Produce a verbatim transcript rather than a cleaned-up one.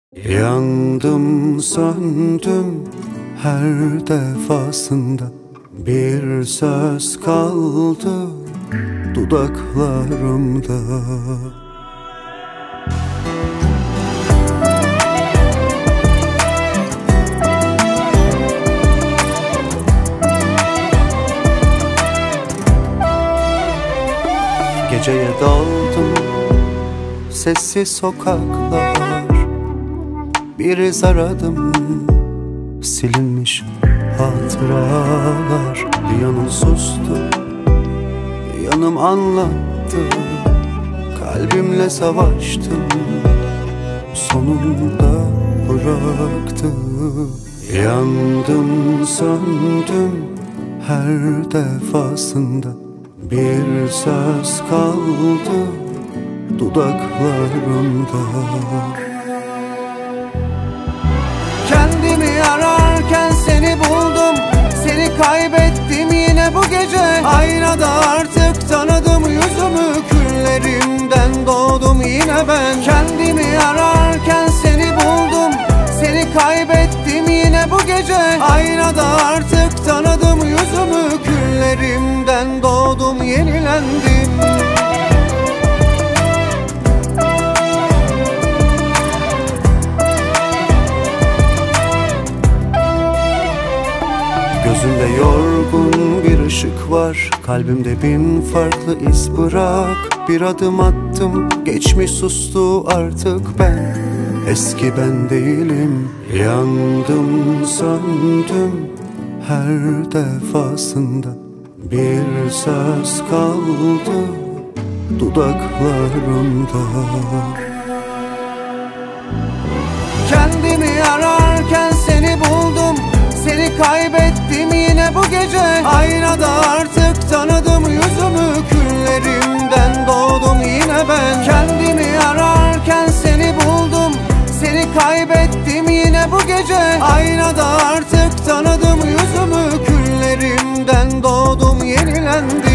Yandım söndüm her defasında, bir söz kaldı dudaklarımda. Geceye daldım, sessiz sokaklar, bir iz aradım, silinmiş hatıralar. Bir yanım sustu, bir yanım anlattı, kalbimle savaştım, sonunda bıraktı. Yandım söndüm her defasında, bir söz kaldı dudaklarımda. Kendimi ararken seni buldum, seni kaybettim yine bu gece. Aynada artık tanıdım yüzümü, küllerimden doğdum yine ben. Kendimi ararken seni buldum, seni kaybettim yine bu gece. Aynada artık tanıdım yüzümü, küllerimden doğdum yenilendim. Gözümde yorgun bir ışık var, kalbimde bin farklı iz bırak. Bir adım attım, geçmiş sustu artık ben, eski ben değilim. Yandım söndüm her defasında, bir söz kaldı dudaklarımda. Kendimi ararken seni buldum, seni kaybettim yine bu gece. Aynada artık tanıdım yüzümü, küllerimden doğdum yine ben. Kendimi ararken seni buldum, seni kaybettim yine bu gece. Aynada artık tanıdım yüzümü, küllerimden doğdum yenilendim.